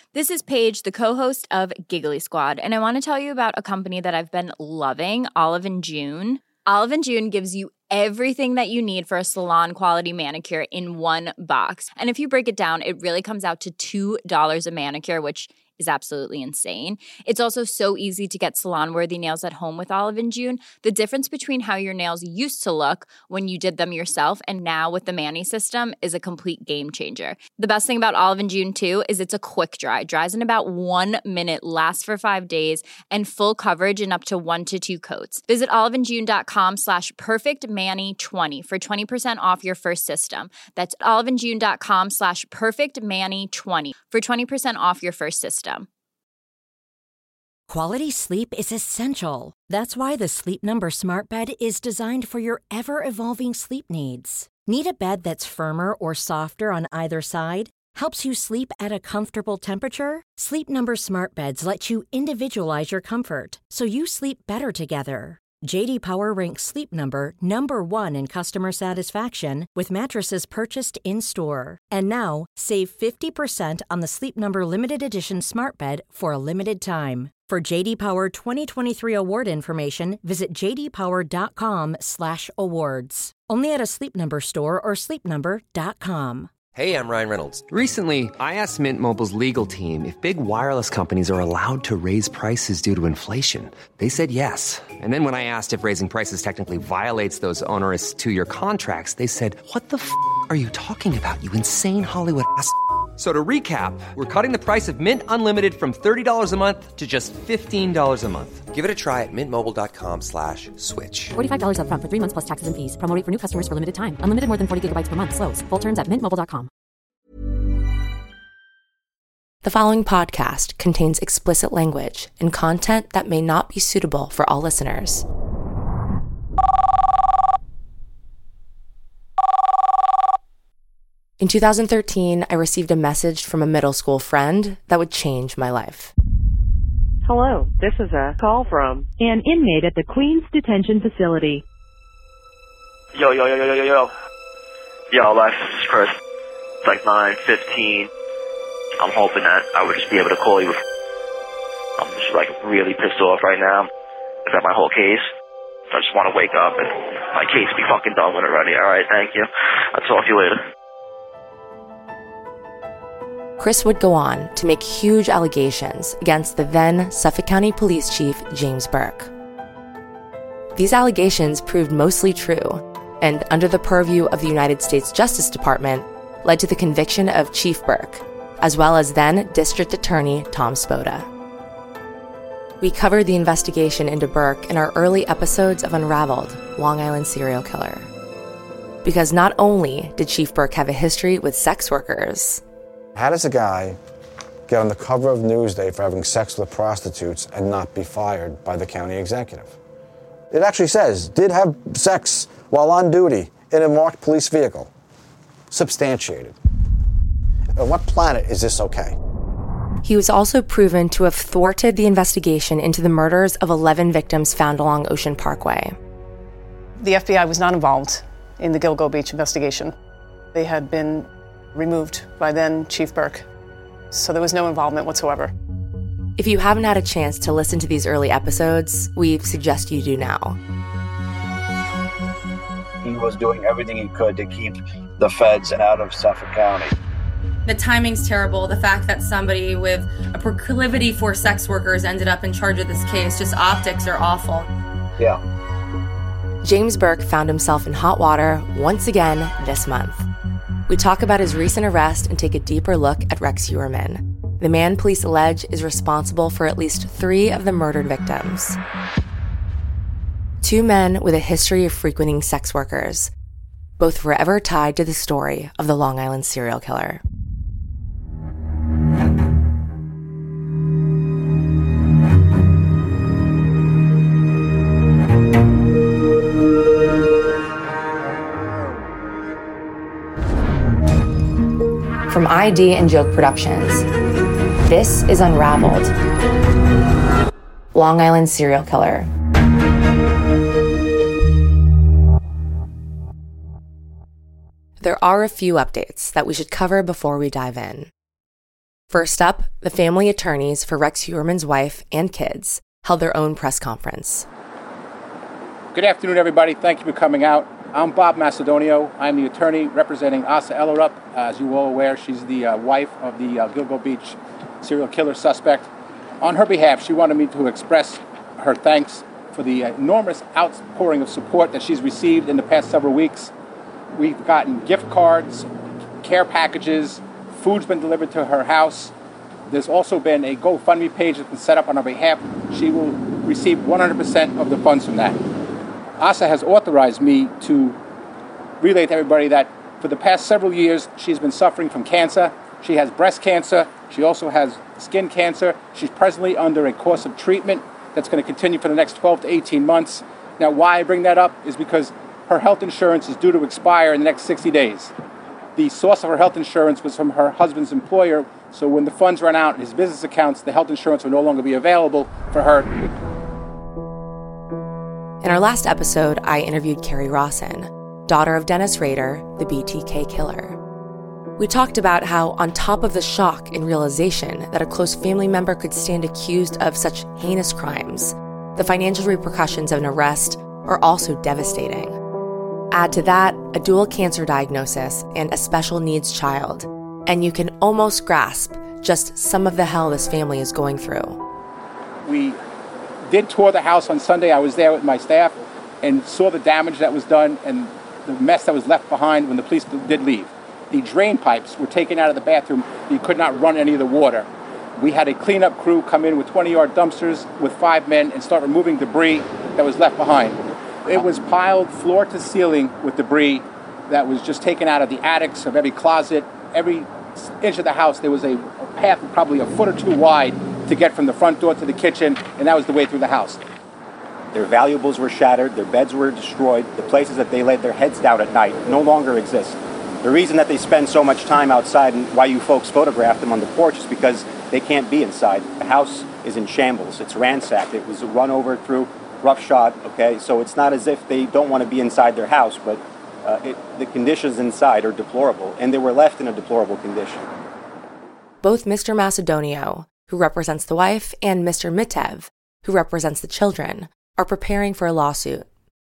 This is Paige, the co-host of Giggly Squad, and I want to tell you about a company that I've been loving, Olive & June. Olive & June gives you everything that you need for a salon-quality manicure in one box. And if you break it down, it really comes out to $2 a manicure, which is absolutely insane. It's also so easy to get salon-worthy nails at home with Olive & June. The difference between how your nails used to look when you did them yourself and now with the Mani system is a complete game changer. The best thing about Olive & June, too, is it's a quick dry. Dries in about 1 minute, lasts for 5 days, and full coverage in up to 1 to 2 coats. Visit oliveandjune.com/perfectmani20 for 20% off your first system. That's oliveandjune.com/perfectmani20 for 20% off your first system. Quality sleep is essential. That's why the Sleep Number Smart Bed is designed for your ever-evolving sleep needs. Need a bed that's firmer or softer on either side? Helps you sleep at a comfortable temperature? Sleep Number Smart Beds let you individualize your comfort, so you sleep better together. J.D. Power ranks Sleep Number number 1 in customer satisfaction with mattresses purchased in-store. And now, save 50% on the Sleep Number Limited Edition Smart Bed for a limited time. For J.D. Power 2023 award information, visit jdpower.com/awards. Only at a Sleep Number store or sleepnumber.com. Hey, I'm Ryan Reynolds. Recently, I asked Mint Mobile's legal team if big wireless companies are allowed to raise prices due to inflation. They said yes. And then when I asked if raising prices technically violates those onerous 2-year contracts, they said, "What the f*** are you talking about, you insane Hollywood ass?" So to recap, we're cutting the price of Mint Unlimited from $30 a month to just $15 a month. Give it a try at mintmobile.com/switch. $45 up front for 3 months plus taxes and fees. Promo rate for new customers for limited time. Unlimited more than 40 gigabytes per month. Slows full terms at mintmobile.com. The following podcast contains explicit language and content that may not be suitable for all listeners. In 2013, I received a message from a middle school friend that would change my life. Hello, this is a call from an inmate at the Queens Detention Facility. Yo. Yo, Lex, this is Chris. It's like 9:15. I'm hoping that I would just be able to call you. I'm just like really pissed off right now about my whole case. I just want to wake up and my case be fucking done with already. Alright, thank you. I'll talk to you later. Chris would go on to make huge allegations against the then Suffolk County Police Chief, James Burke. These allegations proved mostly true, and under the purview of the United States Justice Department, led to the conviction of Chief Burke, as well as then District Attorney Tom Spoda. We covered the investigation into Burke in our early episodes of Unraveled, Long Island Serial Killer. Because not only did Chief Burke have a history with sex workers, how does a guy get on the cover of Newsday for having sex with prostitutes and not be fired by the county executive? It actually says, did have sex while on duty in a marked police vehicle. Substantiated. On what planet is this okay? He was also proven to have thwarted the investigation into the murders of 11 victims found along Ocean Parkway. The FBI was not involved in the Gilgo Beach investigation. They had been removed by then Chief Burke, so there was no involvement whatsoever. If you haven't had a chance to listen to these early episodes, we suggest you do now. He was doing everything he could to keep the feds out of Suffolk County. The timing's terrible. The fact that somebody with a proclivity for sex workers ended up in charge of this case, just optics are awful. Yeah. James Burke found himself in hot water once again this month. We talk about his recent arrest and take a deeper look at Rex Heuermann, the man police allege is responsible for at least 3 of the murdered victims. 2 men with a history of frequenting sex workers, both forever tied to the story of the Long Island serial killer. From ID and Joke Productions, this is Unraveled, Long Island Serial Killer. There are a few updates that we should cover before we dive in. First up, the family attorneys for Rex Heuermann's wife and kids held their own press conference. Good afternoon, everybody. Thank you for coming out. I'm Bob Macedonio. I'm the attorney representing Asa Ellerup. As you're all aware, she's the wife of the Gilgo Beach serial killer suspect. On her behalf, she wanted me to express her thanks for the enormous outpouring of support that she's received in the past several weeks. We've gotten gift cards, care packages, food's been delivered to her house. There's also been a GoFundMe page that's been set up on her behalf. She will receive 100% of the funds from that. Asa has authorized me to relay to everybody that for the past several years, she's been suffering from cancer. She has breast cancer. She also has skin cancer. She's presently under a course of treatment that's going to continue for the next 12 to 18 months. Now, why I bring that up is because her health insurance is due to expire in the next 60 days. The source of her health insurance was from her husband's employer, so when the funds run out in his business accounts, the health insurance will no longer be available for her. In our last episode, I interviewed Carrie Rawson, daughter of Dennis Rader, the BTK killer. We talked about how, on top of the shock and realization that a close family member could stand accused of such heinous crimes, the financial repercussions of an arrest are also devastating. Add to that a dual cancer diagnosis and a special needs child, and you can almost grasp just some of the hell this family is going through. We did tour the house on Sunday. I was there with my staff and saw the damage that was done and the mess that was left behind when the police did leave. The drain pipes were taken out of the bathroom. You could not run any of the water. We had a cleanup crew come in with 20-yard dumpsters with 5 men and start removing debris that was left behind. It was piled floor to ceiling with debris that was just taken out of the attics of every closet. Every inch of the house, there was a path probably a foot or two wide to get from the front door to the kitchen, and that was the way through the house. Their valuables were shattered, their beds were destroyed, the places that they laid their heads down at night no longer exist. The reason that they spend so much time outside and why you folks photographed them on the porch is because they can't be inside. The house is in shambles, it's ransacked, it was run over through roughshod, okay? So it's not as if they don't want to be inside their house, but the conditions inside are deplorable, and they were left in a deplorable condition. Both Mr. Macedonio, who represents the wife, and Mr. Mitev, who represents the children, are preparing for a lawsuit.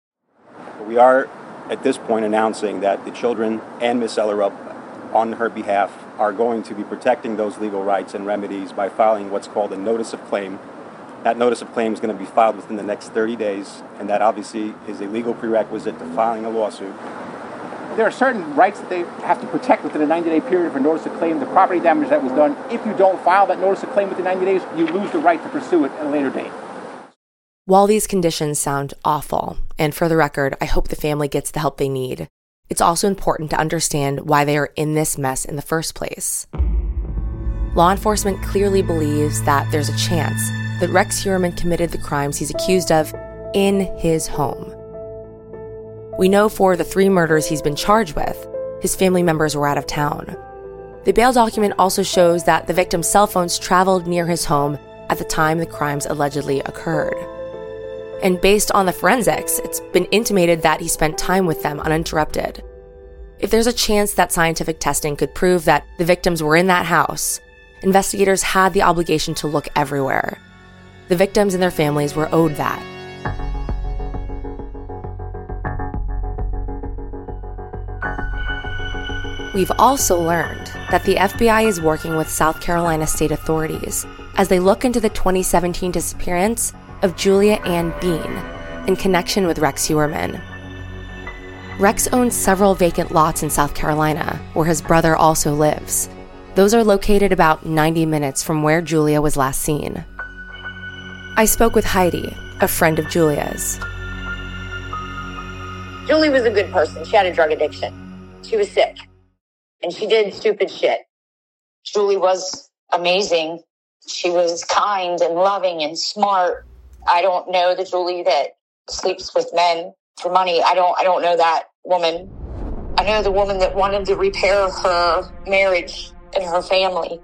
We are, at this point, announcing that the children and Miss Ellerup, on her behalf, are going to be protecting those legal rights and remedies by filing what's called a notice of claim. That notice of claim is going to be filed within the next 30 days, and that obviously is a legal prerequisite to filing a lawsuit. There are certain rights that they have to protect within a 90-day period for notice of claim, the property damage that was done. If you don't file that notice of claim within 90 days, you lose the right to pursue it at a later date. While these conditions sound awful, and for the record, I hope the family gets the help they need, it's also important to understand why they are in this mess in the first place. Law enforcement clearly believes that there's a chance that Rex Heuermann committed the crimes he's accused of in his home. We know for the 3 murders he's been charged with, his family members were out of town. The bail document also shows that the victim's cell phones traveled near his home at the time the crimes allegedly occurred. And based on the forensics, it's been intimated that he spent time with them uninterrupted. If there's a chance that scientific testing could prove that the victims were in that house, investigators had the obligation to look everywhere. The victims and their families were owed that. We've also learned that the FBI is working with South Carolina state authorities as they look into the 2017 disappearance of Julia Ann Bean in connection with Rex Heuermann. Rex owns several vacant lots in South Carolina, where his brother also lives. Those are located about 90 minutes from where Julia was last seen. I spoke with Heidi, a friend of Julia's. Julie was a good person. She had a drug addiction. She was sick. And she did stupid shit. Julie was amazing. She was kind and loving and smart. I don't know the Julie that sleeps with men for money. I don't know that woman. I know the woman that wanted to repair her marriage and her family.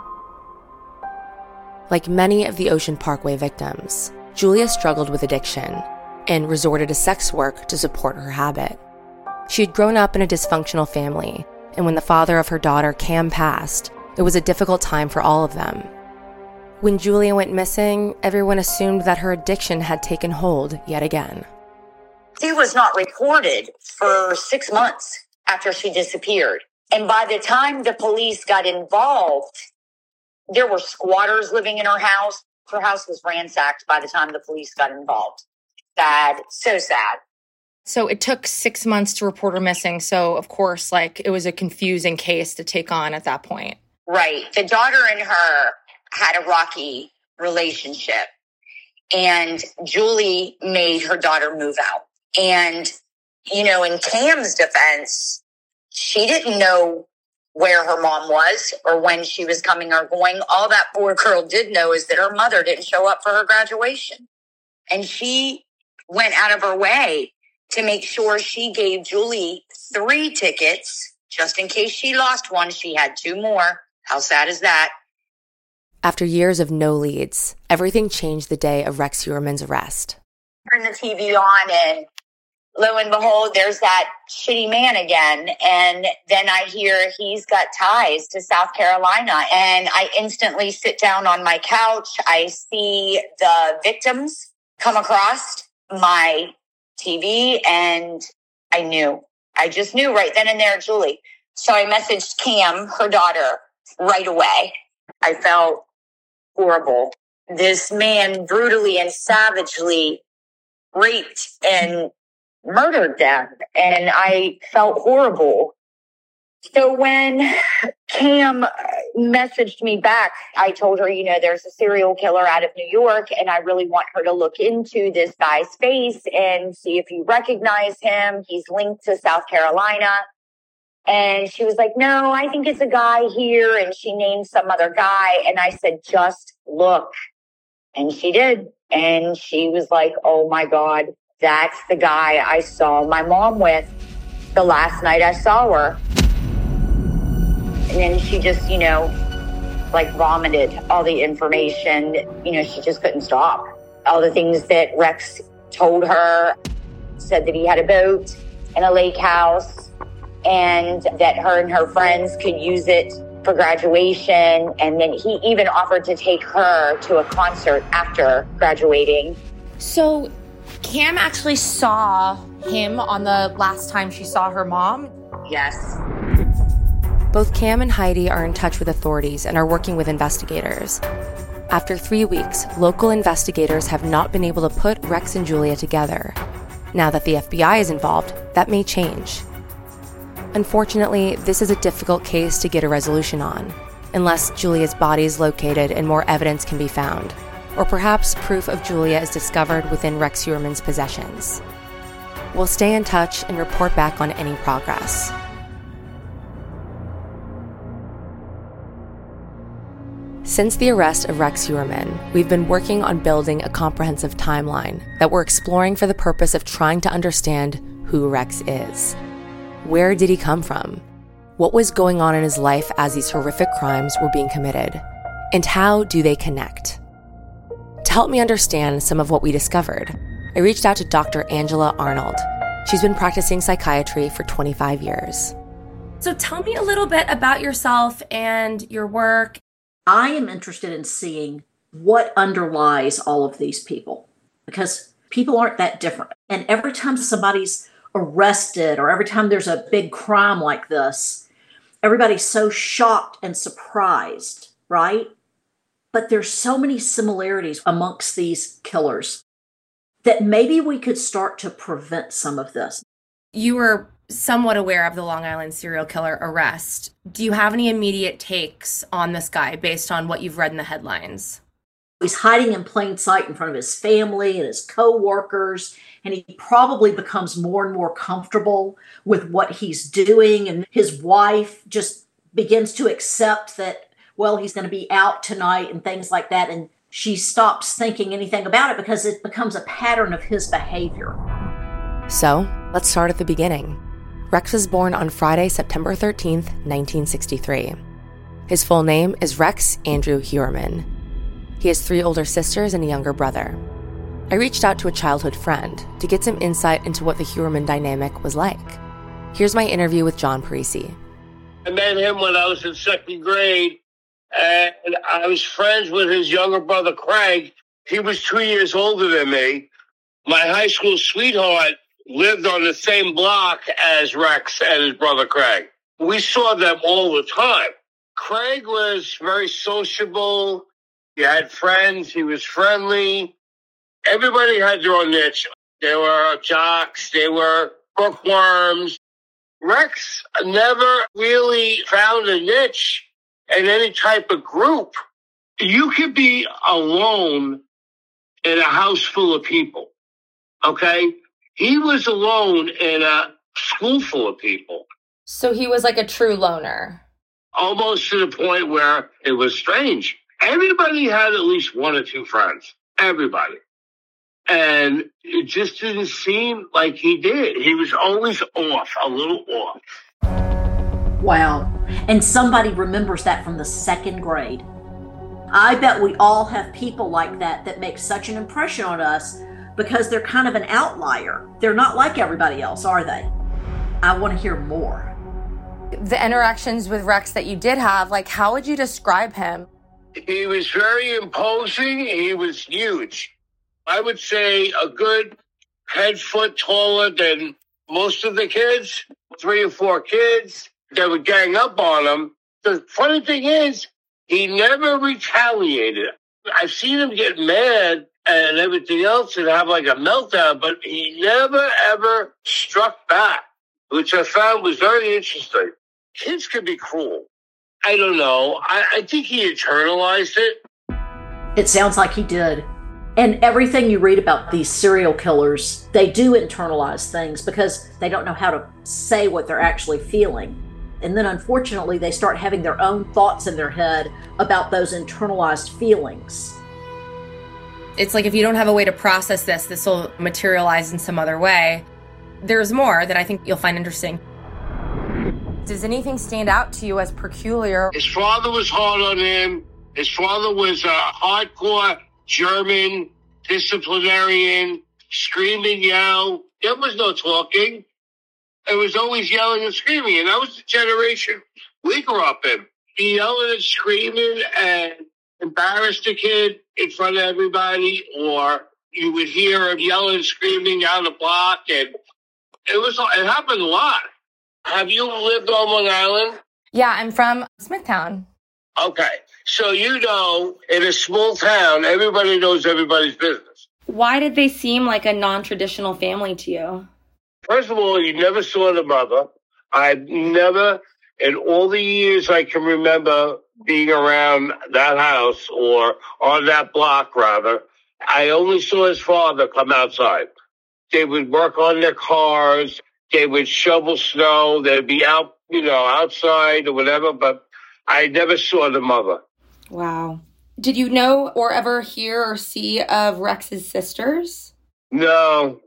Like many of the Ocean Parkway victims, Julia struggled with addiction and resorted to sex work to support her habit. She had grown up in a dysfunctional family, and when the father of her daughter, Cam, passed, It was a difficult time for all of them. When Julia went missing, everyone assumed that her addiction had taken hold yet again. She was not reported for 6 months after she disappeared. And by the time the police got involved, there were squatters living in her house. Her house was ransacked by the time the police got involved. Sad, so sad. So it took 6 months to report her missing. So, of course, it was a confusing case to take on at that point. Right. The daughter and her had a rocky relationship. And Julie made her daughter move out. And, in Cam's defense, she didn't know where her mom was or when she was coming or going. All that poor girl did know is that her mother didn't show up for her graduation. And she went out of her way to make sure she gave Julie 3 tickets. Just in case she lost one, she had 2 more. How sad is that? After years of no leads, everything changed the day of Rex Heuermann's arrest. Turn the TV on and lo and behold, there's that shitty man again. And then I hear he's got ties to South Carolina. And I instantly sit down on my couch. I see the victims come across my TV and I just knew right then and there, Julie. So I messaged Cam, her daughter, right away. I felt horrible. This man brutally and savagely raped and murdered them. And I felt horrible. So when Cam messaged me back, I told her, there's a serial killer out of New York, and I really want her to look into this guy's face and see if you recognize him. He's linked to South Carolina. And she was like, no, I think it's a guy here. And she named some other guy. And I said, just look. And she did. And she was like, oh my God, that's the guy I saw my mom with the last night I saw her. And then she just, vomited all the information. She just couldn't stop. All the things that Rex told her, said that he had a boat and a lake house and that her and her friends could use it for graduation. And then he even offered to take her to a concert after graduating. So Cam actually saw him on the last time she saw her mom? Yes. Both Cam and Heidi are in touch with authorities and are working with investigators. After 3 weeks, local investigators have not been able to put Rex and Julia together. Now that the FBI is involved, that may change. Unfortunately, this is a difficult case to get a resolution on, unless Julia's body is located and more evidence can be found, or perhaps proof of Julia is discovered within Rex Heuermann's possessions. We'll stay in touch and report back on any progress. Since the arrest of Rex Heuermann, we've been working on building a comprehensive timeline that we're exploring for the purpose of trying to understand who Rex is. Where did he come from? What was going on in his life as these horrific crimes were being committed? And how do they connect? To help me understand some of what we discovered, I reached out to Dr. Angela Arnold. She's been practicing psychiatry for 25 years. So tell me a little bit about yourself and your work. I am interested in seeing what underlies all of these people, because people aren't that different. And every time somebody's arrested or every time there's a big crime like this, everybody's so shocked and surprised, right? But there's so many similarities amongst these killers that maybe we could start to prevent some of this. You were somewhat aware of the Long Island serial killer arrest. Do you have any immediate takes on this guy based on what you've read in the headlines? He's hiding in plain sight in front of his family and his co-workers, and he probably becomes more and more comfortable with what he's doing. And his wife just begins to accept that, well, he's going to be out tonight and things like that. And she stops thinking anything about it because it becomes a pattern of his behavior. So, let's start at the beginning. Rex was born on Friday, September 13th, 1963. His full name is Rex Andrew Heuermann. He has 3 older sisters and a younger brother. I reached out to a childhood friend to get some insight into what the Heuermann dynamic was like. Here's my interview with John Parisi. I met him when I was in 2nd grade. And I was friends with his younger brother, Craig. He was 2 years older than me. My high school sweetheart lived on the same block as Rex and his brother, Craig. We saw them all the time. Craig was very sociable. He had friends. He was friendly. Everybody had their own niche. They were jocks. They were bookworms. Rex never really found a niche in any type of group. You could be alone in a house full of people, okay? He was alone in a school full of people. So he was like a true loner. Almost to the point where it was strange. Everybody had at least one or two friends. Everybody. And it just didn't seem like he did. He was always off, a little off. Wow. And somebody remembers that from the second grade. I bet we all have people like that make such an impression on us because they're kind of an outlier. They're not like everybody else, are they? I want to hear more. The interactions with Rex that you did have, like, how would you describe him? He was very imposing. He was huge. I would say a good head foot taller than most of the kids, 3 or 4 kids that would gang up on him. The funny thing is, he never retaliated. I've seen him get mad and everything else and have like a meltdown, but he never, ever struck back, which I found was very interesting. Kids can be cruel. I don't know. I think he internalized it. It sounds like he did. And everything you read about these serial killers, they do internalize things because they don't know how to say what they're actually feeling. And then unfortunately, they start having their own thoughts in their head about those internalized feelings. It's like if you don't have a way to process this will materialize in some other way. There's more that I think you'll find interesting. Does anything stand out to you as peculiar? His father was hard on him. His father was a hardcore German disciplinarian, scream and yell. There was no talking. It was always yelling and screaming. And that was the generation we grew up in. He yelling and screaming and embarrassed a kid in front of everybody, or you would hear him yelling and screaming down the block. And it happened a lot. Have you lived on Long Island? Yeah, I'm from Smithtown. Okay. So you know, in a small town, everybody knows everybody's business. Why did they seem like a non-traditional family to you? First of all, you never saw the mother. I've never, in all the years I can remember being around that house or on that block, rather, I only saw his father come outside. They would work on their cars. They would shovel snow. They'd be out, outside or whatever, but I never saw the mother. Wow. Did you know or ever hear or see of Rex's sisters? No,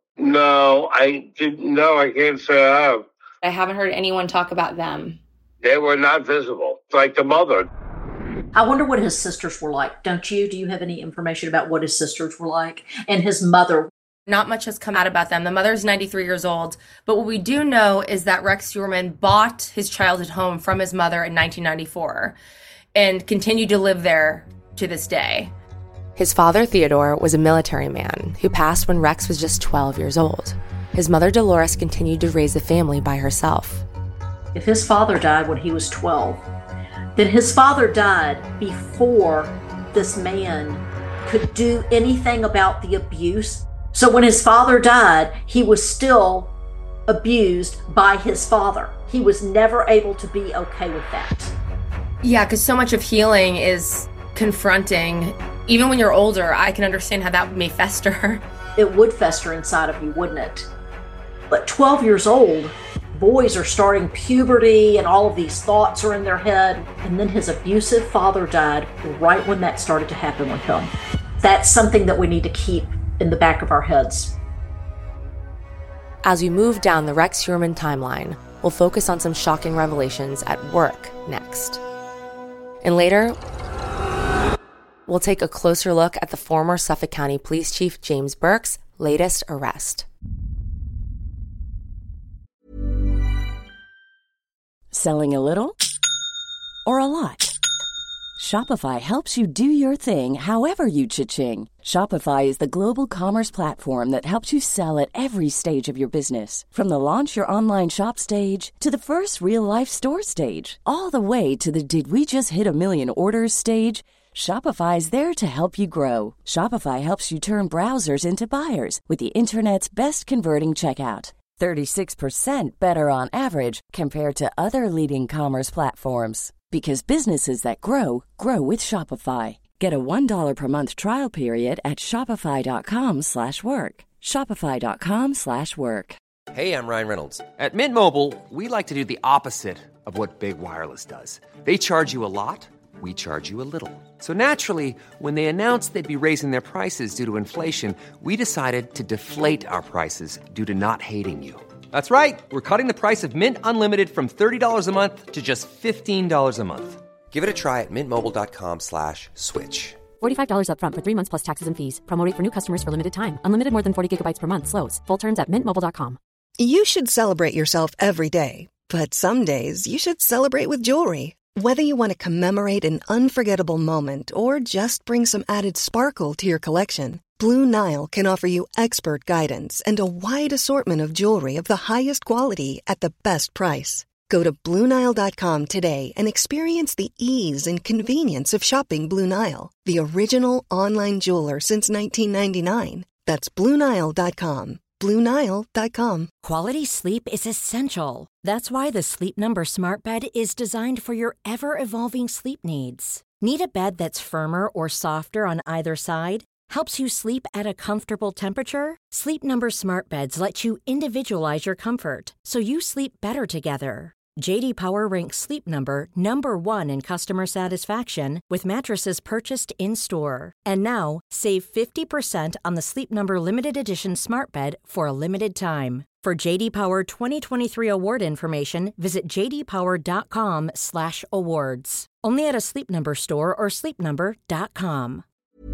I didn't know. I can't say I have. I haven't heard anyone talk about them. They were not visible, like the mother. I wonder what his sisters were like, don't you? Do you have any information about what his sisters were like? And his mother? Not much has come out about them. The mother's 93 years old. But what we do know is that Rex Heuermann bought his childhood home from his mother in 1994 and continued to live there to this day. His father, Theodore, was a military man who passed when Rex was just 12 years old. His mother, Dolores, continued to raise the family by herself. If his father died when he was 12, then his father died before this man could do anything about the abuse. So when his father died, he was still abused by his father. He was never able to be okay with that. Yeah, because so much of healing is confronting. Even when you're older, I can understand how that may fester. It would fester inside of you, wouldn't it? But 12 years old, boys are starting puberty and all of these thoughts are in their head. And then his abusive father died right when that started to happen with him. That's something that we need to keep in the back of our heads. As we move down the Rex Heuermann timeline, we'll focus on some shocking revelations at work next. And later, we'll take a closer look at the former Suffolk County Police Chief James Burke's latest arrest. Selling a little or a lot? Shopify helps you do your thing however you cha-ching. Shopify is the global commerce platform that helps you sell at every stage of your business. From the launch your online shop stage to the first real-life store stage, all the way to the did we just hit a million orders stage. Shopify is there to help you grow. Shopify helps you turn browsers into buyers with the internet's best converting checkout. 36% better on average compared to other leading commerce platforms. Because businesses that grow, grow with Shopify. Get a $1 per month trial period at shopify.com/work. Shopify.com/work. Hey, I'm Ryan Reynolds. At Mint Mobile, we like to do the opposite of what Big Wireless does. They charge you a lot, we charge you a little. So naturally, when they announced they'd be raising their prices due to inflation, we decided to deflate our prices due to not hating you. That's right. We're cutting the price of Mint Unlimited from $30 a month to just $15 a month. Give it a try at mintmobile.com/switch. $45 up front for 3 months plus taxes and fees. Promo rate for new customers for limited time. Unlimited more than 40 gigabytes per month. Slows full terms at mintmobile.com. You should celebrate yourself every day. But some days you should celebrate with jewelry. Whether you want to commemorate an unforgettable moment or just bring some added sparkle to your collection, Blue Nile can offer you expert guidance and a wide assortment of jewelry of the highest quality at the best price. Go to BlueNile.com today and experience the ease and convenience of shopping Blue Nile, the original online jeweler since 1999. That's BlueNile.com. BlueNile.com. Quality sleep is essential. That's why the Sleep Number Smart Bed is designed for your ever-evolving sleep needs. Need a bed that's firmer or softer on either side? Helps you sleep at a comfortable temperature? Sleep Number Smart Beds let you individualize your comfort, so you sleep better together. J.D. Power ranks Sleep Number #1 in customer satisfaction with mattresses purchased in-store. And now, save 50% on the Sleep Number Limited Edition Smart Bed for a limited time. For J.D. Power 2023 award information, visit jdpower.com/awards. Only at a Sleep Number store or sleepnumber.com.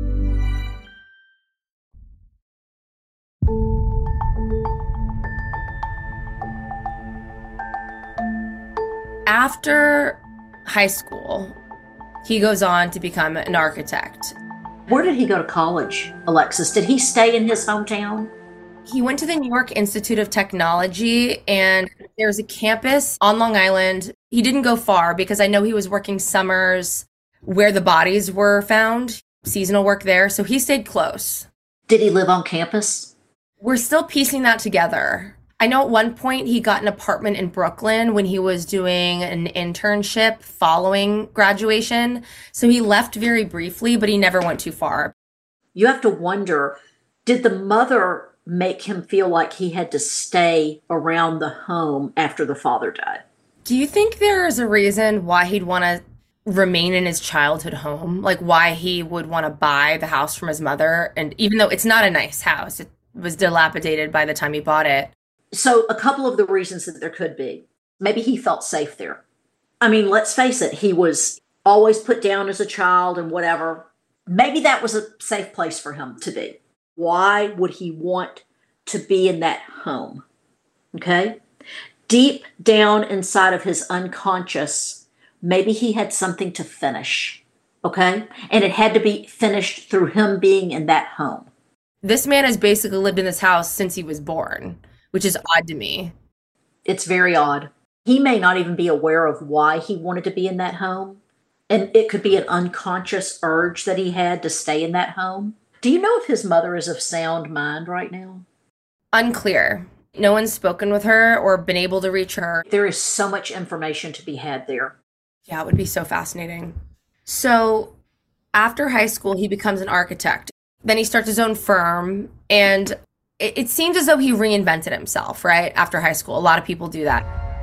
After high school, he goes on to become an architect. Where did he go to college, Alexis? Did he stay in his hometown? He went to the New York Institute of Technology, and there's a campus on Long Island. He didn't go far because I know he was working summers where the bodies were found, seasonal work there, so he stayed close. Did he live on campus? We're still piecing that together. I know at one point he got an apartment in Brooklyn when he was doing an internship following graduation. So he left very briefly, but he never went too far. You have to wonder, did the mother make him feel like he had to stay around the home after the father died? Do you think there is a reason why he'd want to remain in his childhood home? Like why he would want to buy the house from his mother? And even though it's not a nice house, it was dilapidated by the time he bought it. So a couple of the reasons that there could be. Maybe he felt safe there. I mean, let's face it, he was always put down as a child and whatever. Maybe that was a safe place for him to be. Why would he want to be in that home? Okay? Deep down inside of his unconscious, maybe he had something to finish. Okay? And it had to be finished through him being in that home. This man has basically lived in this house since he was born, which is odd to me. It's very odd. He may not even be aware of why he wanted to be in that home. And it could be an unconscious urge that he had to stay in that home. Do you know if his mother is of sound mind right now? Unclear. No one's spoken with her or been able to reach her. There is so much information to be had there. Yeah, it would be so fascinating. So after high school, he becomes an architect. Then he starts his own firm, and it seems as though he reinvented himself, right? After high school. A lot of people do that.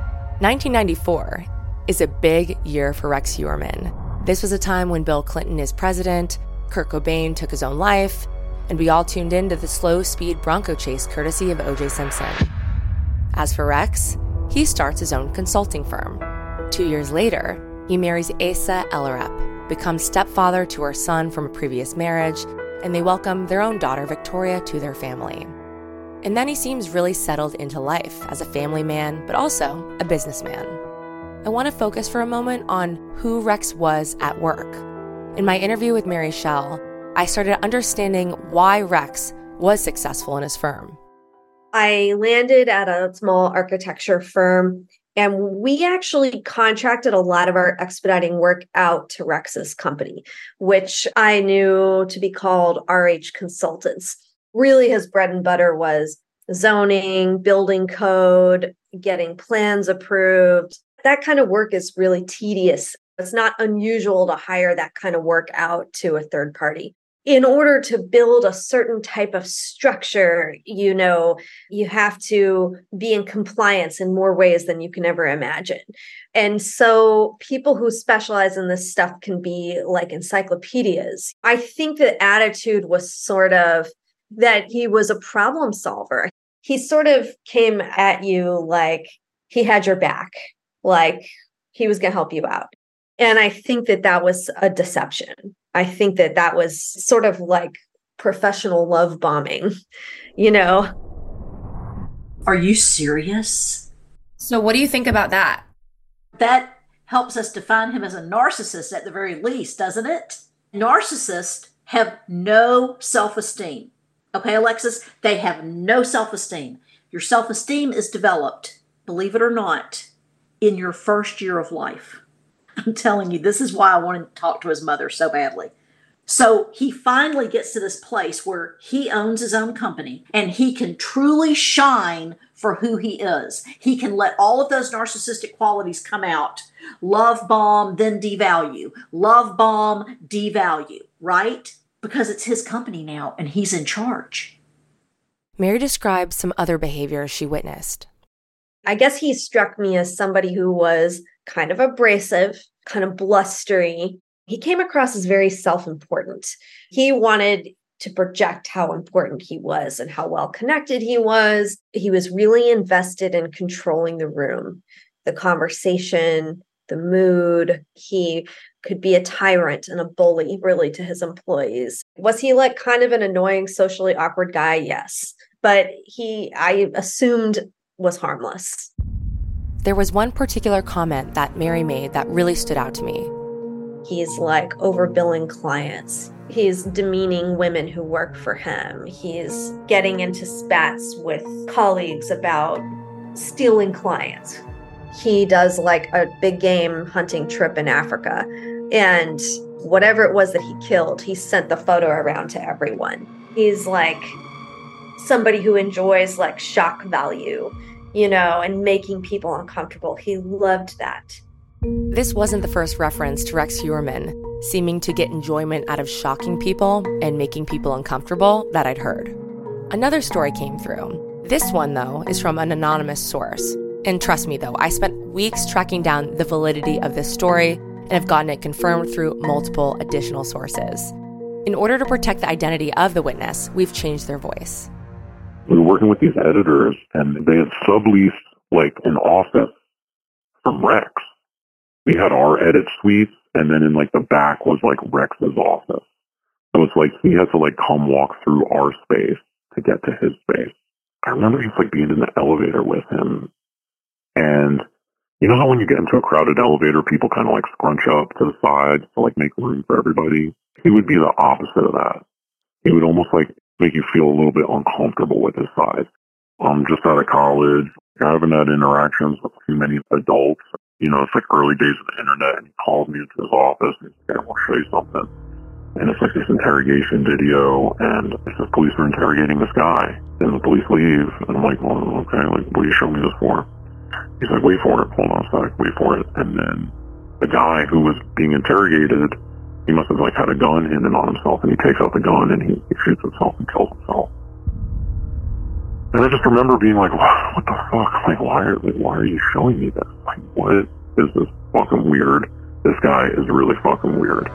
1994 is a big year for Rex Heuermann. This was a time when Bill Clinton is president, Kurt Cobain took his own life, and we all tuned into the slow-speed Bronco chase courtesy of O.J. Simpson. As for Rex, he starts his own consulting firm. 2 years later, he marries Asa Ellerup, becomes stepfather to her son from a previous marriage, and they welcome their own daughter, Victoria, to their family. And then he seems really settled into life as a family man, but also a businessman. I want to focus for a moment on who Rex was at work. In my interview with Mary Schell, I started understanding why Rex was successful in his firm. I landed at a small architecture firm, and we actually contracted a lot of our expediting work out to Rex's company, which I knew to be called RH Consultants. Really, his bread and butter was zoning, building code, getting plans approved. That kind of work is really tedious. It's not unusual to hire that kind of work out to a third party. In order to build a certain type of structure, you have to be in compliance in more ways than you can ever imagine. And so people who specialize in this stuff can be like encyclopedias. I think the attitude was sort of that he was a problem solver. He sort of came at you like he had your back, like he was going to help you out. And I think that was a deception. I think that was sort of like professional love bombing, Are you serious? So what do you think about that? That helps us define him as a narcissist at the very least, doesn't it? Narcissists have no self-esteem. Okay, Alexis? They have no self-esteem. Your self-esteem is developed, believe it or not, in your first year of life. I'm telling you, this is why I wanted to talk to his mother so badly. So he finally gets to this place where he owns his own company and he can truly shine for who he is. He can let all of those narcissistic qualities come out. Love bomb, then devalue. Love bomb, devalue, right? Because it's his company now and he's in charge. Mary describes some other behaviors she witnessed. I guess he struck me as somebody who was kind of abrasive, kind of blustery. He came across as very self-important. He wanted to project how important he was and how well connected he was. He was really invested in controlling the room, the conversation, the mood. He could be a tyrant and a bully, really, to his employees. Was he like kind of an annoying, socially awkward guy? Yes. But I assumed, was harmless. There was one particular comment that Mary made that really stood out to me. He's like overbilling clients. He's demeaning women who work for him. He's getting into spats with colleagues about stealing clients. He does like a big game hunting trip in Africa. And whatever it was that he killed, he sent the photo around to everyone. He's like somebody who enjoys like shock value, and making people uncomfortable. He loved that. This wasn't the first reference to Rex Heuermann seeming to get enjoyment out of shocking people and making people uncomfortable that I'd heard. Another story came through. This one, though, is from an anonymous source. And trust me, though, I spent weeks tracking down the validity of this story and have gotten it confirmed through multiple additional sources. In order to protect the identity of the witness, we've changed their voice. We were working with these editors, and they had subleased like an office from Rex. We had our edit suite, and then in like the back was like Rex's office. So it's like he had to like come walk through our space to get to his space. I remember just like being in the elevator with him, and you know how when you get into a crowded elevator, people kind of like scrunch up to the side to like make room for everybody? He would be the opposite of that. He would almost like make you feel a little bit uncomfortable with his size. Just out of college, I haven't had interactions with too many adults. It's like early days of the internet, and he called me into his office and he said, I want to show you something. And it's like this interrogation video, and it's the police are interrogating this guy, and the police leave, and I'm like, well, okay, like, what are you showing me this for? He's like, wait for it, hold on a sec, wait for it. And then the guy who was being interrogated, he must have like had a gun hidden on himself, and he takes out the gun and he shoots himself and kills himself. And I just remember being like, what the fuck? Like, why are you showing me this? Like, what is this fucking weird? This guy is really fucking weird.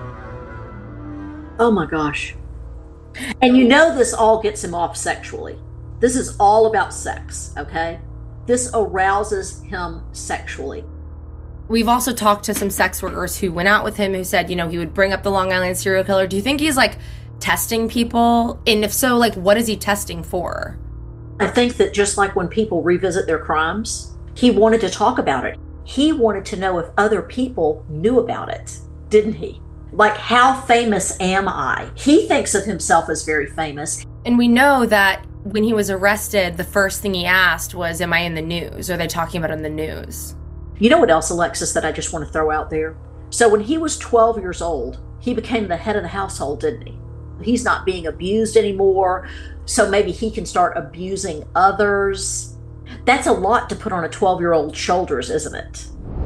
Oh my gosh. And this all gets him off sexually. This is all about sex, okay? This arouses him sexually. We've also talked to some sex workers who went out with him who said, he would bring up the Long Island serial killer. Do you think he's like testing people? And if so, like, what is he testing for? I think that just like when people revisit their crimes, he wanted to talk about it. He wanted to know if other people knew about it, didn't he? Like, how famous am I? He thinks of himself as very famous. And we know that when he was arrested, the first thing he asked was, am I in the news? Are they talking about it in the news? You know what else, Alexis, that I just want to throw out there? So when he was 12 years old, he became the head of the household, didn't he? He's not being abused anymore, so maybe he can start abusing others. That's a lot to put on a 12-year-old's shoulders, isn't it?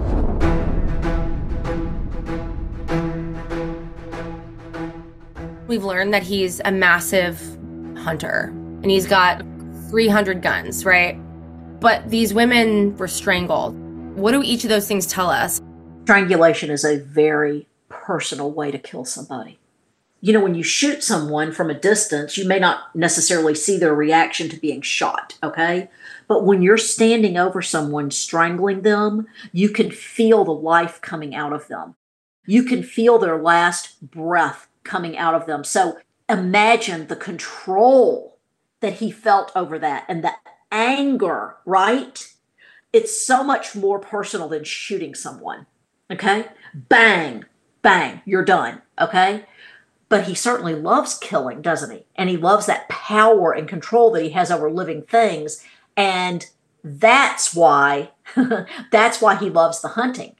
We've learned that he's a massive hunter, and he's got 300 guns, right? But these women were strangled. What do each of those things tell us? Strangulation is a very personal way to kill somebody. You know, when you shoot someone from a distance, you may not necessarily see their reaction to being shot, okay? But when you're standing over someone strangling them, you can feel the life coming out of them. You can feel their last breath coming out of them. So imagine the control that he felt over that and the anger, right? It's so much more personal than shooting someone, okay? Bang, bang, you're done, okay? But he certainly loves killing, doesn't he? And he loves that power and control that he has over living things. And that's why, that's why he loves the hunting.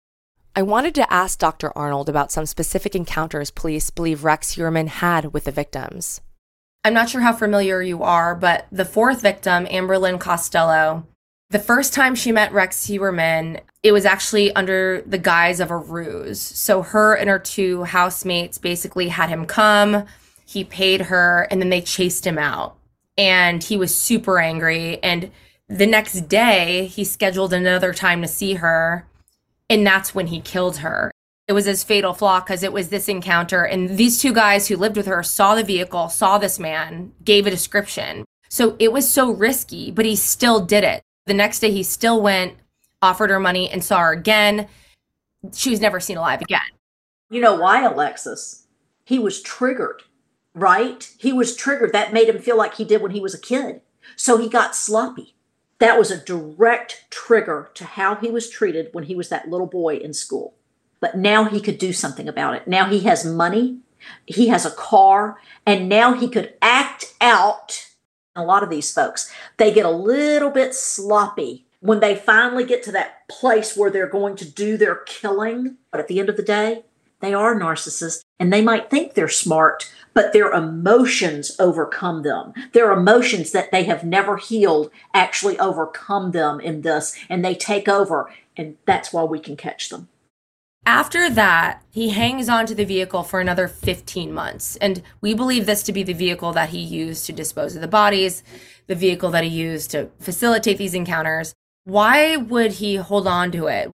I wanted to ask Dr. Arnold about some specific encounters police believe Rex Heuermann had with the victims. I'm not sure how familiar you are, but the fourth victim, Amberlynn Costello, the first time she met Rex Heuermann, it was actually under the guise of a ruse. So her and her two housemates basically had him come, he paid her, and then they chased him out. And he was super angry. And the next day, he scheduled another time to see her. And that's when he killed her. It was his fatal flaw because it was this encounter. And these two guys who lived with her saw the vehicle, saw this man, gave a description. So it was so risky, but he still did it. The next day he still went, offered her money, and saw her again. She was never seen alive again. You know why, Alexis? He was triggered, right? He was triggered. That made him feel like he did when he was a kid. So he got sloppy. That was a direct trigger to how he was treated when he was that little boy in school. But now he could do something about it. Now he has money, he has a car, and now he could act out. A lot of these folks, they get a little bit sloppy when they finally get to that place where they're going to do their killing. But at the end of the day, they are narcissists, and they might think they're smart, but their emotions overcome them. Their emotions that they have never healed actually overcome them in this, and they take over, and that's why we can catch them. After that, he hangs on to the vehicle for another 15 months, and we believe this to be the vehicle that he used to dispose of the bodies, the vehicle that he used to facilitate these encounters. Why would he hold on to it?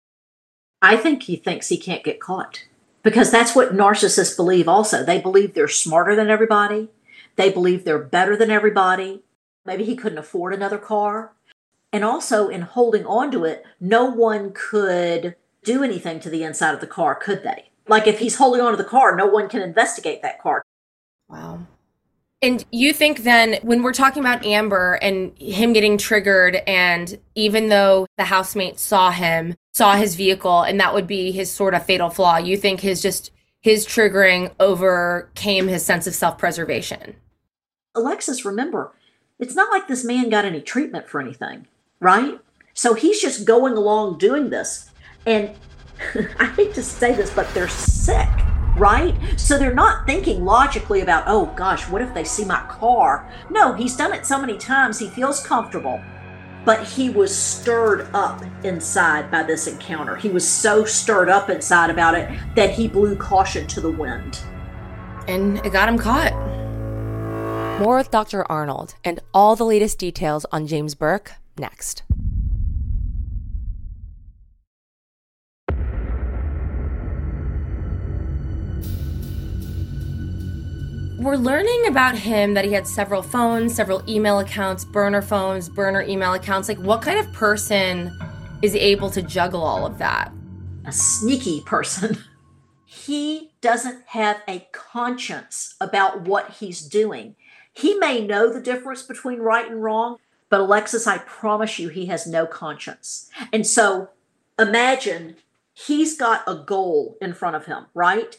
I think he thinks he can't get caught. Because that's what narcissists believe also. They believe they're smarter than everybody. They believe they're better than everybody. Maybe he couldn't afford another car. And also in holding on to it, no one could do anything to the inside of the car, could they? Like if he's holding on to the car, no one can investigate that car. Wow. And you think then, when we're talking about Amber and him getting triggered, and even though the housemate saw his vehicle, and that would be his sort of fatal flaw, you think his triggering overcame his sense of self-preservation? Alexis, remember, it's not like this man got any treatment for anything, right? So he's just going along doing this. And I hate to say this, but they're sick, right? So they're not thinking logically about, oh gosh, what if they see my car? No, he's done it so many times, he feels comfortable. But he was stirred up inside by this encounter. He was so stirred up inside about it that he blew caution to the wind. And it got him caught. More with Dr. Arnold and all the latest details on James Burke next. We're learning about him that he had several phones, several email accounts, burner phones, burner email accounts. Like, what kind of person is able to juggle all of that? A sneaky person. He doesn't have a conscience about what he's doing. He may know the difference between right and wrong, but Alexis, I promise you, he has no conscience. And so imagine he's got a goal in front of him, right?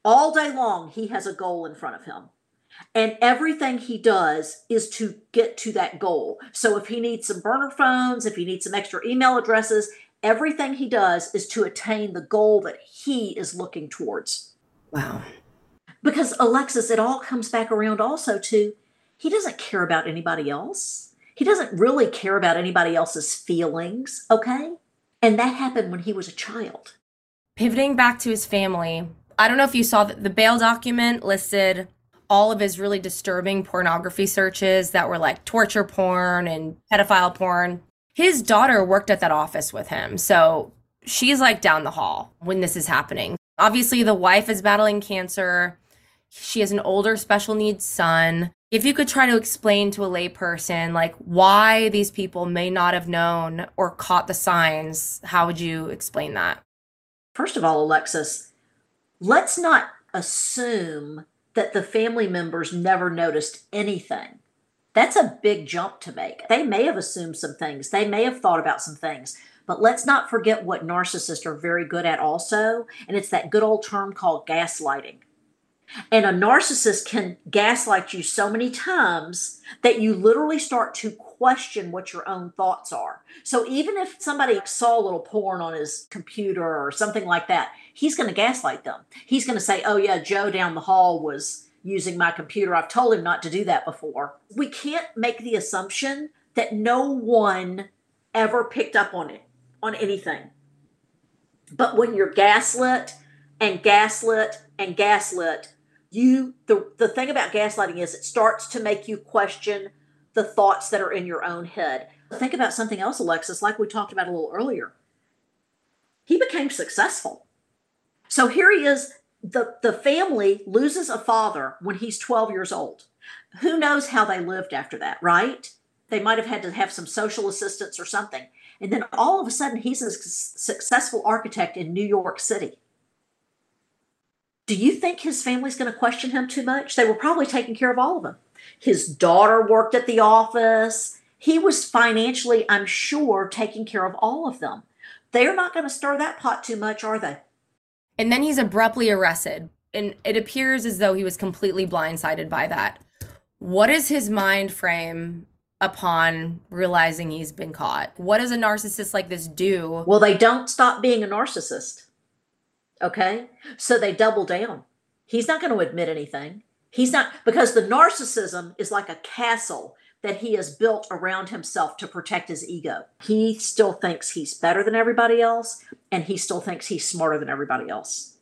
All day long, he has a goal in front of him. And everything he does is to get to that goal. So if he needs some burner phones, if he needs some extra email addresses, everything he does is to attain the goal that he is looking towards. Wow. Because, Alexis, it all comes back around also to, he doesn't care about anybody else. He doesn't really care about anybody else's feelings, okay? And that happened when he was a child. Pivoting back to his family, I don't know if you saw that the bail document listed all of his really disturbing pornography searches that were like torture porn and pedophile porn. His daughter worked at that office with him, so she's like down the hall when this is happening. Obviously, the wife is battling cancer. She has an older special needs son. If you could try to explain to a layperson like why these people may not have known or caught the signs, how would you explain that? First of all, Alexis, let's not assume that the family members never noticed anything. That's a big jump to make. They may have assumed some things. They may have thought about some things. But let's not forget what narcissists are very good at also, and it's that good old term called gaslighting. And a narcissist can gaslight you so many times that you literally start to question what your own thoughts are. So even if somebody saw a little porn on his computer or something like that, he's going to gaslight them. He's going to say, oh yeah, Joe down the hall was using my computer. I've told him not to do that before. We can't make the assumption that no one ever picked up on it, on anything. But when you're gaslit and gaslit and gaslit, the thing about gaslighting is it starts to make you question the thoughts that are in your own head. Think about something else, Alexis, like we talked about a little earlier. He became successful. So here he is, the family loses a father when he's 12 years old. Who knows how they lived after that, right? They might have had to have some social assistance or something. And then all of a sudden, he's a successful architect in New York City. Do you think his family's going to question him too much? They were probably taking care of all of them. His daughter worked at the office. He was financially, I'm sure, taking care of all of them. They're not going to stir that pot too much, are they? And then he's abruptly arrested. And it appears as though he was completely blindsided by that. What is his mind frame upon realizing he's been caught? What does a narcissist like this do? Well, they don't stop being a narcissist. Okay? So they double down. He's not going to admit anything. He's not, because the narcissism is like a castle that he has built around himself to protect his ego. He still thinks he's better than everybody else, and he still thinks he's smarter than everybody else.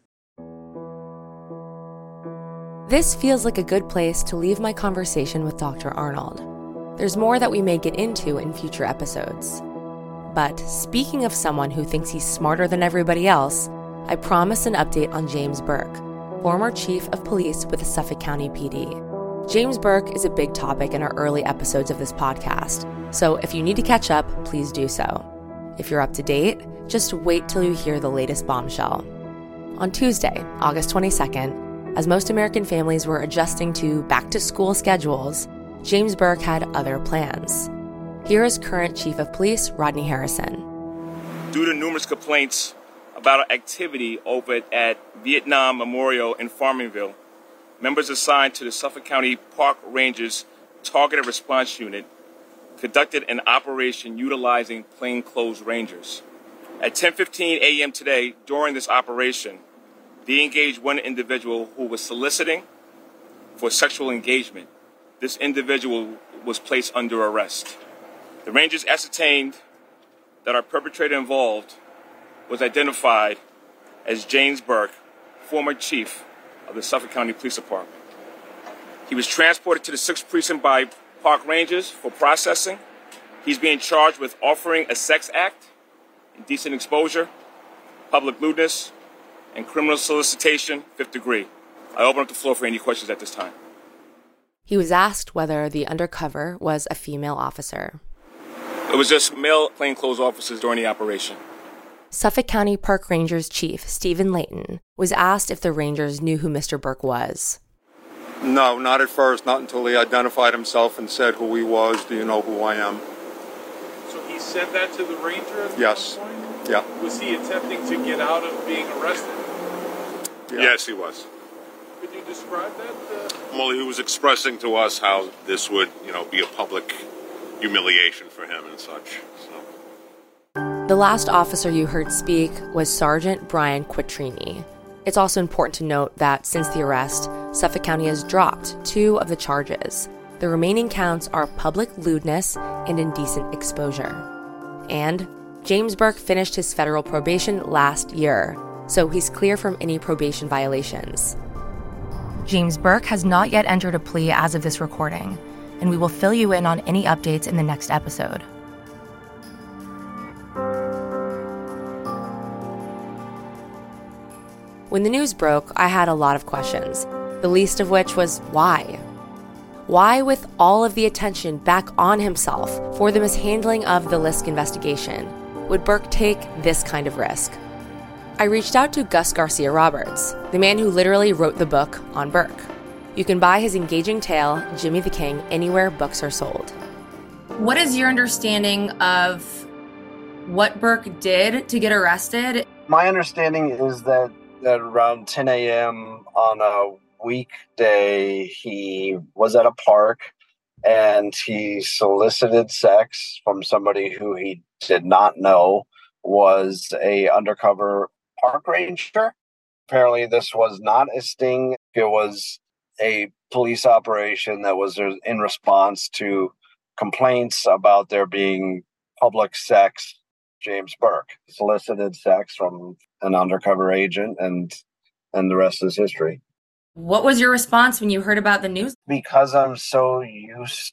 This feels like a good place to leave my conversation with Dr. Arnold. There's more that we may get into in future episodes. But speaking of someone who thinks he's smarter than everybody else, I promised an update on James Burke, former chief of police with the Suffolk County PD. James Burke is a big topic in our early episodes of this podcast, so if you need to catch up, please do so. If you're up to date, just wait till you hear the latest bombshell. On Tuesday, August 22nd, as most American families were adjusting to back-to-school schedules, James Burke had other plans. Here is current Chief of Police Rodney Harrison. Due to numerous complaints about activity over at Vietnam Memorial in Farmingville, members assigned to the Suffolk County Park Rangers Targeted Response Unit conducted an operation utilizing plainclothes rangers. At 10:15 a.m. today, during this operation, they engaged one individual who was soliciting for sexual engagement. This individual was placed under arrest. The Rangers ascertained that our perpetrator involved was identified as James Burke, former chief of the Suffolk County Police Department. He was transported to the 6th Precinct by Park Rangers for processing. He's being charged with offering a sex act, indecent exposure, public lewdness, and criminal solicitation, 5th degree. I open up the floor for any questions at this time. He was asked whether the undercover was a female officer. It was just male plainclothes officers during the operation. Suffolk County Park Rangers Chief Stephen Layton was asked if the Rangers knew who Mr. Burke was. No, not at first, not until he identified himself and said who he was. Do you know who I am? So he said that to the Ranger at Yes. one point? Yeah. Was he attempting to get out of being arrested? Yeah. Yes, he was. Could you describe that? Well, he was expressing to us how this would, be a public humiliation for him and such. So. The last officer you heard speak was Sergeant Brian Quattrini. It's also important to note that since the arrest, Suffolk County has dropped 2 of the charges. The remaining counts are public lewdness and indecent exposure. And James Burke finished his federal probation last year, so he's clear from any probation violations. James Burke has not yet entered a plea as of this recording, and we will fill you in on any updates in the next episode. When the news broke, I had a lot of questions, the least of which was why? Why, with all of the attention back on himself for the mishandling of the Lisk investigation, would Burke take this kind of risk? I reached out to Gus Garcia Roberts, the man who literally wrote the book on Burke. You can buy his engaging tale, Jimmy the King, anywhere books are sold. What is your understanding of what Burke did to get arrested? My understanding is that around 10 a.m. on a weekday, he was at a park and he solicited sex from somebody who he did not know was a undercover park ranger. Apparently this was not a sting. It was a police operation that was in response to complaints about there being public sex. James Burke solicited sex from an undercover agent, and the rest is history. What was your response when you heard about the news? Because I'm so used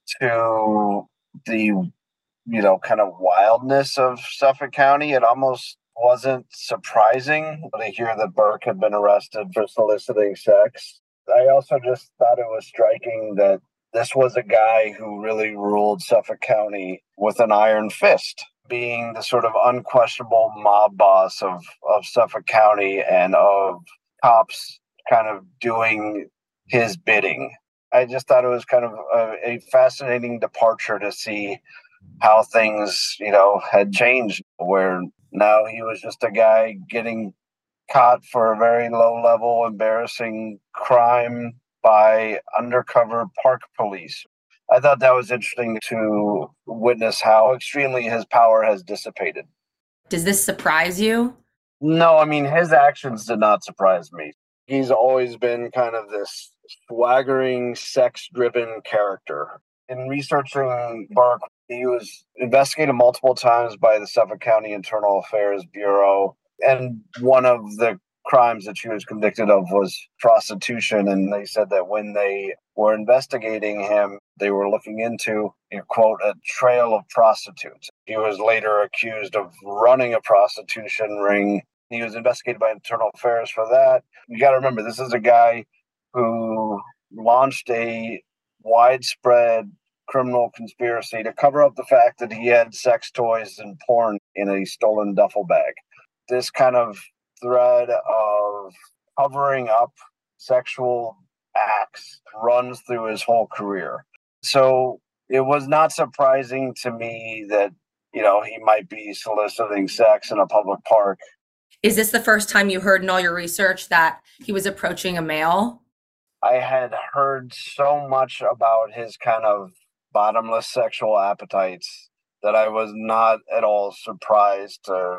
to the, kind of wildness of Suffolk County, it almost wasn't surprising to hear that Burke had been arrested for soliciting sex. I also just thought it was striking that this was a guy who really ruled Suffolk County with an iron fist, being the sort of unquestionable mob boss of Suffolk County and of cops kind of doing his bidding. I just thought it was kind of a fascinating departure to see how things, had changed, where now he was just a guy getting caught for a very low-level, embarrassing crime by undercover park police. I thought that was interesting to witness how extremely his power has dissipated. Does this surprise you? No, I mean, his actions did not surprise me. He's always been kind of this swaggering, sex-driven character. In researching Burke, he was investigated multiple times by the Suffolk County Internal Affairs Bureau, and one of the crimes that she was convicted of was prostitution, and they said that when they were investigating him, they were looking into, quote, a trail of prostitutes. He was later accused of running a prostitution ring. He was investigated by Internal Affairs for that. You got to remember, this is a guy who launched a widespread criminal conspiracy to cover up the fact that he had sex toys and porn in a stolen duffel bag. This kind of thread of covering up sexual acts runs through his whole career. So it was not surprising to me that, he might be soliciting sex in a public park. Is this the first time you heard in all your research that he was approaching a male? I had heard so much about his kind of bottomless sexual appetites that I was not at all surprised to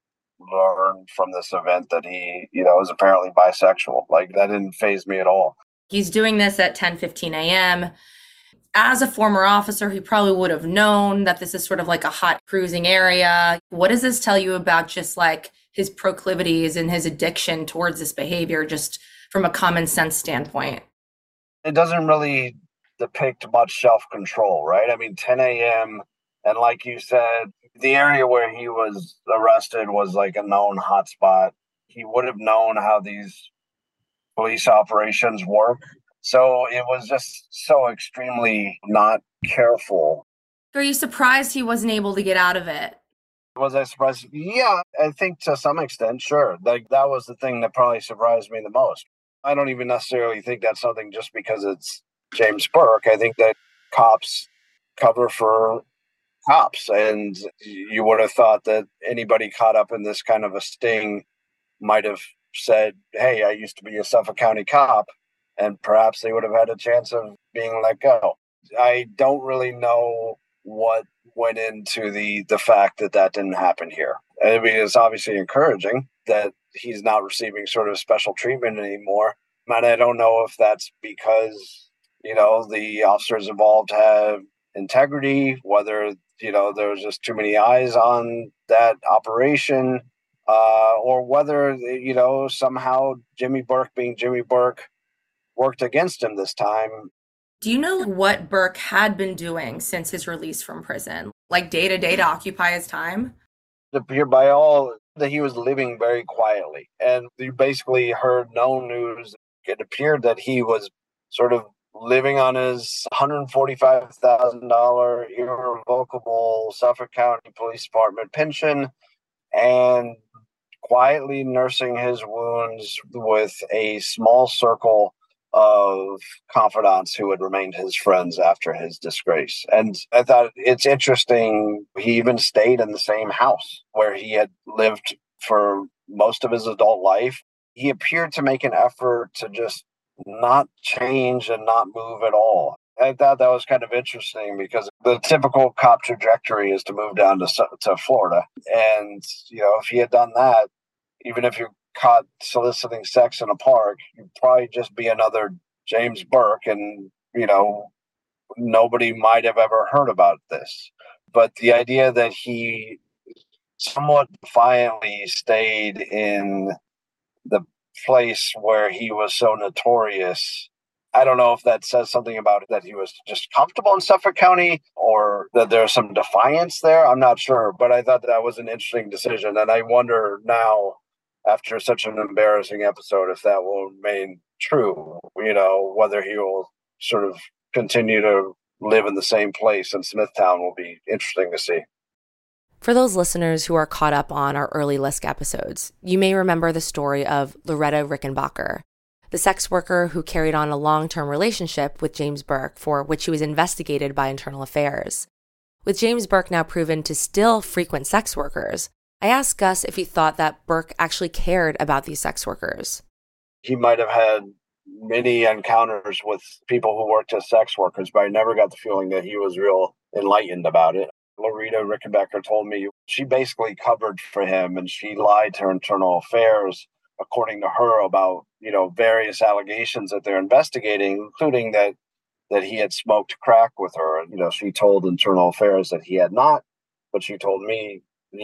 learn from this event that he, is apparently bisexual. Like, that didn't faze me at all. He's doing this at 10:15 a.m. As a former officer, he probably would have known that this is sort of like a hot cruising area. What does this tell you about just like his proclivities and his addiction towards this behavior, just from a common sense standpoint? It doesn't really depict much self-control, right? I mean, 10 a.m., and like you said, the area where he was arrested was like a known hotspot. He would have known how these police operations work. So it was just so extremely not careful. Are you surprised he wasn't able to get out of it? Was I surprised? Yeah, I think to some extent, sure. Like, that was the thing that probably surprised me the most. I don't even necessarily think that's something just because it's James Burke. I think that cops cover for cops, and you would have thought that anybody caught up in this kind of a sting might have said, hey, I used to be a Suffolk County cop, and perhaps they would have had a chance of being let go. I don't really know what went into the fact that didn't happen here. I mean, it's obviously encouraging that he's not receiving sort of special treatment anymore. And I don't know if that's because, the officers involved have integrity, whether, there was just too many eyes on that operation, or whether, somehow Jimmy Burke being Jimmy Burke worked against him this time. Do you know what Burke had been doing since his release from prison? Like day to day to occupy his time? It appeared by all that he was living very quietly. And you basically heard no news. It appeared that he was sort of living on his $145,000 irrevocable Suffolk County Police Department pension and quietly nursing his wounds with a small circle of confidants who had remained his friends after his disgrace. And I thought it's interesting, he even stayed in the same house where he had lived for most of his adult life. He appeared to make an effort to just not change and not move at all. I thought that was kind of interesting because the typical cop trajectory is to move down to Florida. And, if he had done that, even if you caught soliciting sex in a park, you'd probably just be another James Burke, and nobody might have ever heard about this. But the idea that he somewhat defiantly stayed in the place where he was so notorious, I don't know if that says something about it, that he was just comfortable in Suffolk County or that there's some defiance there. I'm not sure, but I thought that was an interesting decision. And I wonder now, after such an embarrassing episode, if that will remain true, whether he will sort of continue to live in the same place in Smithtown will be interesting to see. For those listeners who are caught up on our early Lisk episodes, you may remember the story of Loretta Rickenbacker, the sex worker who carried on a long-term relationship with James Burke, for which he was investigated by Internal Affairs. With James Burke now proven to still frequent sex workers, I asked Gus if he thought that Burke actually cared about these sex workers. He might have had many encounters with people who worked as sex workers, but I never got the feeling that he was real enlightened about it. Loretta Rickenbacker told me she basically covered for him, and she lied to Internal Affairs, according to her, about various allegations that they're investigating, including that he had smoked crack with her. She told Internal Affairs that he had not, but she told me,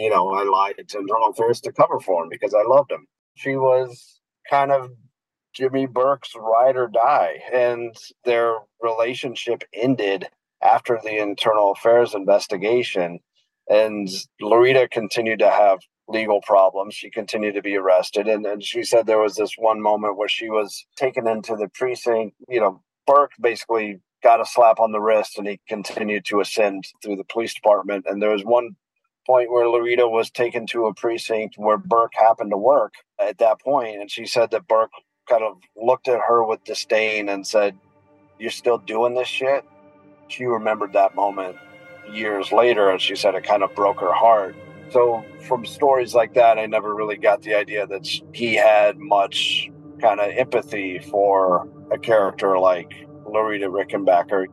I lied to Internal Affairs to cover for him because I loved him. She was kind of Jimmy Burke's ride or die, and their relationship ended after the Internal Affairs investigation. And Loretta continued to have legal problems. She continued to be arrested. And she said there was this one moment where she was taken into the precinct. Burke basically got a slap on the wrist, and he continued to ascend through the police department. And there was one point where Loretta was taken to a precinct where Burke happened to work at that point. And she said that Burke kind of looked at her with disdain and said, "You're still doing this shit?" She remembered that moment years later, and she said it kind of broke her heart. So from stories like that, I never really got the idea that he had much kind of empathy for a character like Loretta Rickenbacker.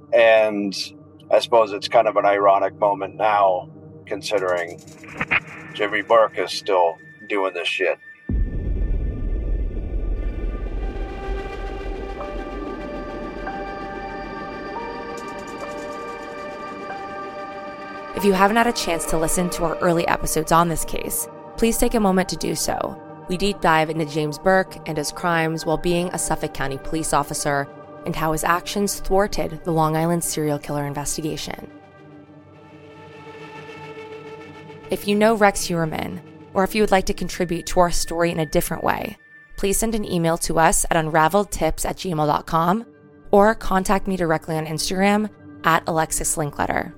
And I suppose it's kind of an ironic moment now, considering Jimmy Burke is still doing this shit. If you haven't had a chance to listen to our early episodes on this case, please take a moment to do so. We deep dive into James Burke and his crimes while being a Suffolk County police officer and how his actions thwarted the Long Island serial killer investigation. If you know Rex Heuermann, or if you would like to contribute to our story in a different way, please send an email to us at unraveledtips@gmail.com or contact me directly on Instagram at Alexis Linkletter.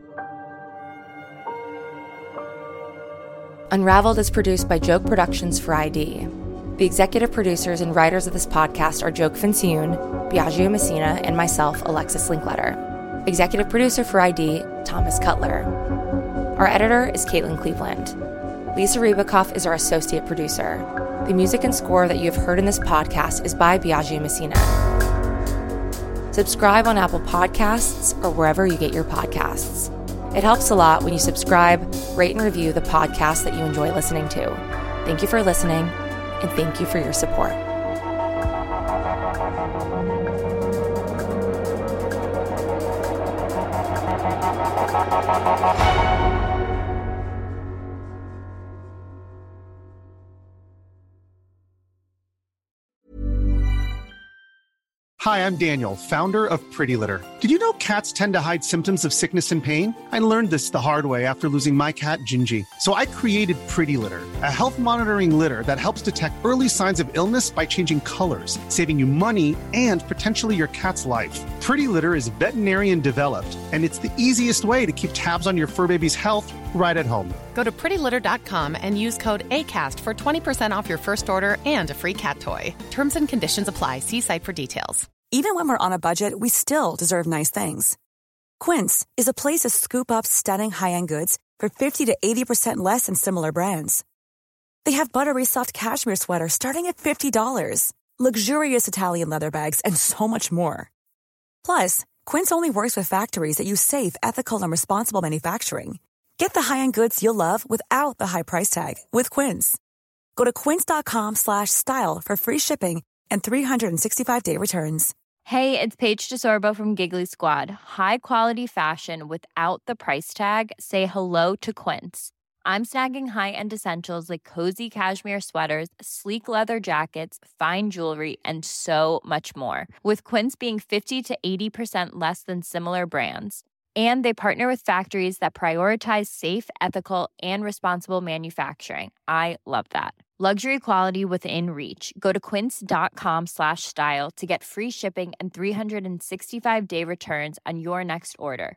Unraveled is produced by Joke Productions for ID. The executive producers and writers of this podcast are Joke Vinciune, Biagio Messina, and myself, Alexis Linkletter. Executive producer for ID, Thomas Cutler. Our editor is Caitlin Cleveland. Lisa Ribicoff is our associate producer. The music and score that you have heard in this podcast is by Biagio Messina. Subscribe on Apple Podcasts or wherever you get your podcasts. It helps a lot when you subscribe, rate, and review the podcast that you enjoy listening to. Thank you for listening, and thank you for your support. Hi, I'm Daniel, founder of Pretty Litter. Did you know cats tend to hide symptoms of sickness and pain? I learned this the hard way after losing my cat, Gingy. So I created Pretty Litter, a health monitoring litter that helps detect early signs of illness by changing colors, saving you money and potentially your cat's life. Pretty Litter is veterinarian developed, and it's the easiest way to keep tabs on your fur baby's health right at home. Go to prettylitter.com and use code ACAST for 20% off your first order and a free cat toy. Terms and conditions apply. See site for details. Even when we're on a budget, we still deserve nice things. Quince is a place to scoop up stunning high-end goods for 50 to 80% less than similar brands. They have buttery soft cashmere sweaters starting at $50, luxurious Italian leather bags, and so much more. Plus, Quince only works with factories that use safe, ethical, and responsible manufacturing. Get the high-end goods you'll love without the high price tag with Quince. Go to quince.com/style for free shipping and 365-day returns. Hey, it's Paige DeSorbo from Giggly Squad. High quality fashion without the price tag. Say hello to Quince. I'm snagging high-end essentials like cozy cashmere sweaters, sleek leather jackets, fine jewelry, and so much more. With Quince being 50 to 80% less than similar brands. And they partner with factories that prioritize safe, ethical, and responsible manufacturing. I love that. Luxury quality within reach. Go to quince.com/style to get free shipping and 365-day returns on your next order.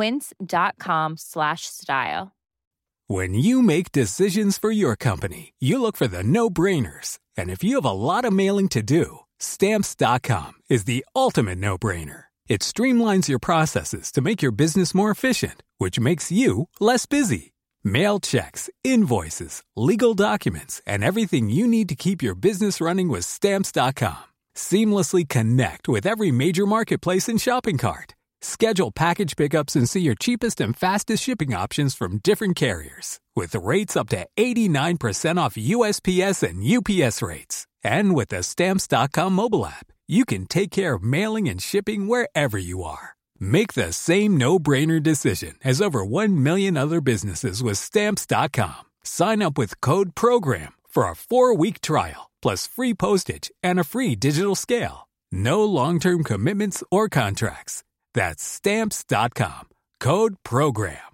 Quince.com/style. When you make decisions for your company, you look for the no-brainers. And if you have a lot of mailing to do, Stamps.com is the ultimate no-brainer. It streamlines your processes to make your business more efficient, which makes you less busy. Mail checks, invoices, legal documents, and everything you need to keep your business running with Stamps.com. Seamlessly connect with every major marketplace and shopping cart. Schedule package pickups and see your cheapest and fastest shipping options from different carriers, with rates up to 89% off USPS and UPS rates. And with the Stamps.com mobile app, you can take care of mailing and shipping wherever you are. Make the same no-brainer decision as over 1 million other businesses with Stamps.com. Sign up with code PROGRAM for a 4-week trial, plus free postage and a free digital scale. No long-term commitments or contracts. That's Stamps.com. Code PROGRAM.